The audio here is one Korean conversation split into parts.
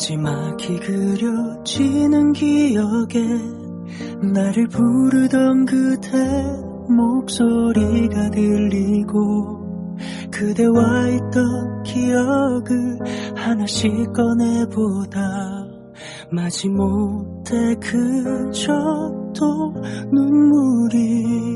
마지막이 그려지는 기억에 나를 부르던 그대 목소리가 들리고 그대와 있던 기억을 하나씩 꺼내보다 마지못해 그저 또 눈물이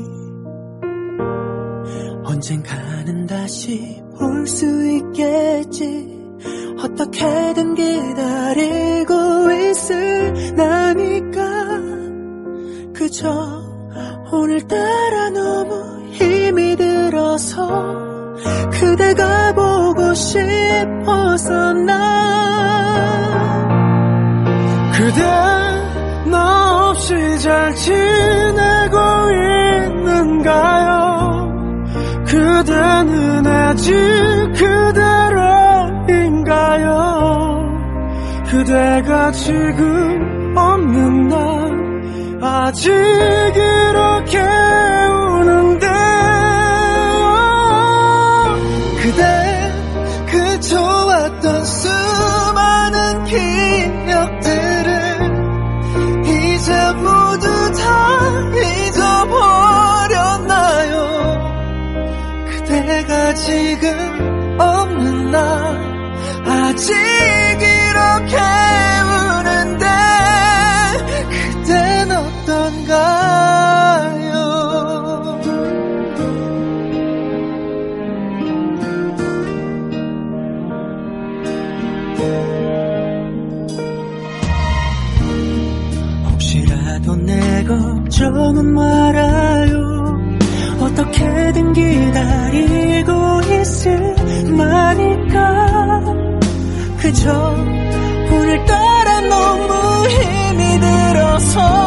언젠가는 다시 볼 수 있겠지 어떻게든 기다리고 있을 나니까 그저 오늘따라 너무 힘이 들어서 그대가 보고 싶어서 나 그대 나 없이 잘 지내고 있는가요? 그대는 아직 그대로인가요? 그대가 지금 없는 날 아직 이렇게 우는데 그대 그 좋았던 수많은 기억들을 이제 모두 다 잊어버렸나요? 그대가 지금 없는 날 아직 이렇게 우는데 그댄 어떤가요? 혹시라도 내 걱정은 말아요. 어떻게든 기다리고 있을 나니까 그저 오늘따라 너무 힘이 들어서